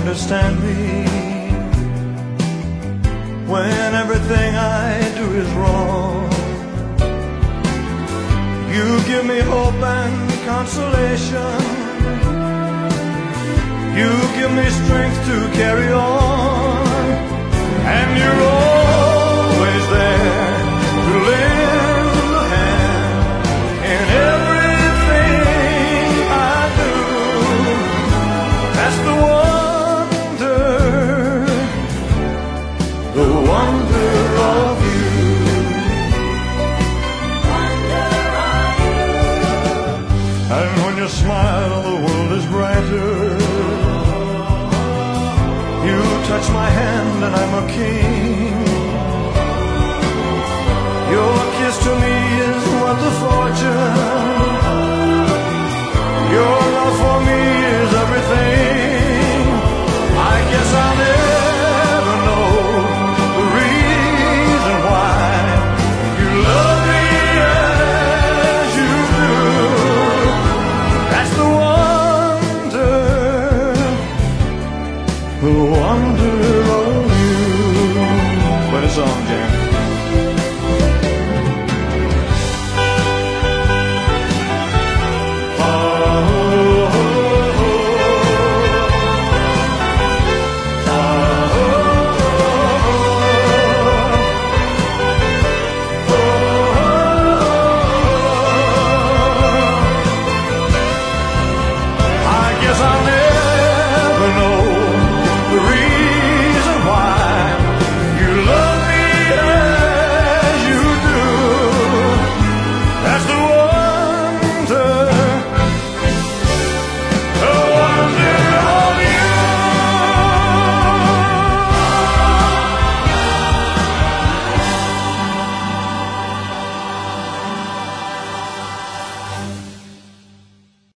understand me when everything I do is wrong. You give me hope and consolation. You give me strength to carry on, and you're always there to lend a hand in everything I do. That's the wonder of you. And when you smile, the world is brighter. You touch my hand and I'm a king. Your kiss to me is worth a fortune. Your love for me is everything. I guess I'll never know the reason why you love me as you do. That's the wonder